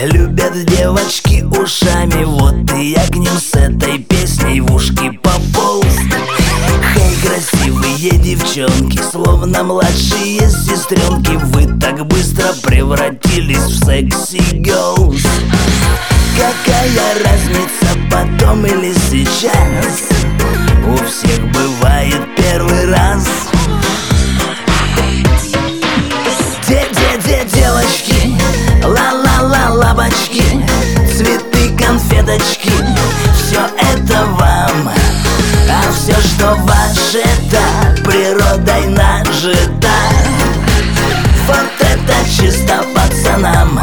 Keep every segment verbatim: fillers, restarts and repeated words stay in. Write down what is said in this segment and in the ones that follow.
любят девочки ушами. Вот и я к ним с этой песней в ушки пополз. Хей, красивые девчонки, словно младшие сестренки, вы так быстро превратились в секси-герлз. Какая разница, потом или сейчас, у всех бывает первый раз. Де-де-де, девочки, ла-ла-ла-лабочки, цветы, конфеточки, все это вам. А все, что ваше, это природой нажито. Вот это чисто пацанам.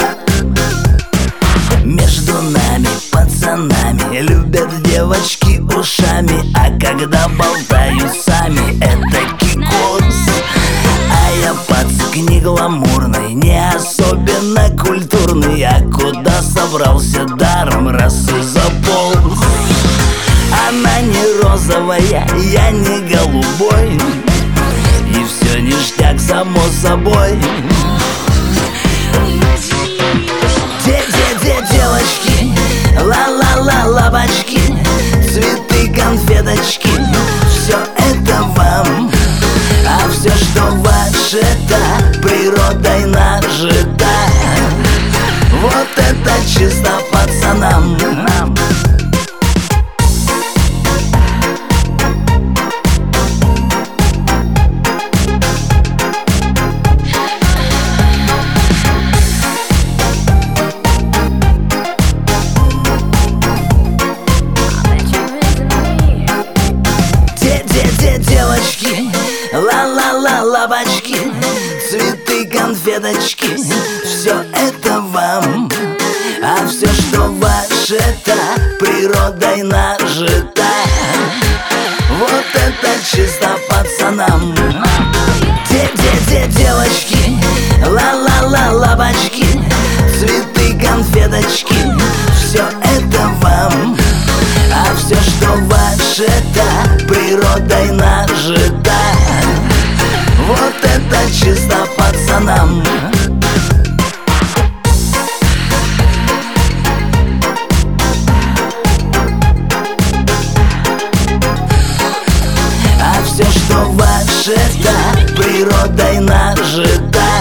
Между нами, пацанами, любят девочки ушами, а когда болтают сами, это кикос. А я пацак не гламурный, не особенно культурный, а куда собрался даром, раз и заполз. Она не розовая, я не голубой, и все ништяк само собой. Де-де-де, девочки, ла-ла-ла-лабочки, цветы, конфеточки, все это вам. А все, что ваше, это природой нажито. Вот это чисто пацанам. Девочки, ла-ла-ла-лабочки, цветы, конфеточки, все это вам. А все, что ваше, это природой нажито. Вот это чисто пацанам. Де-де-де, девочки, ла-ла-ла-лабочки, цветы, конфеточки, все это вам. А все, что ваше, это природой нажито. Вот это чисто пацанам. А все, что ваше, это природой нажито.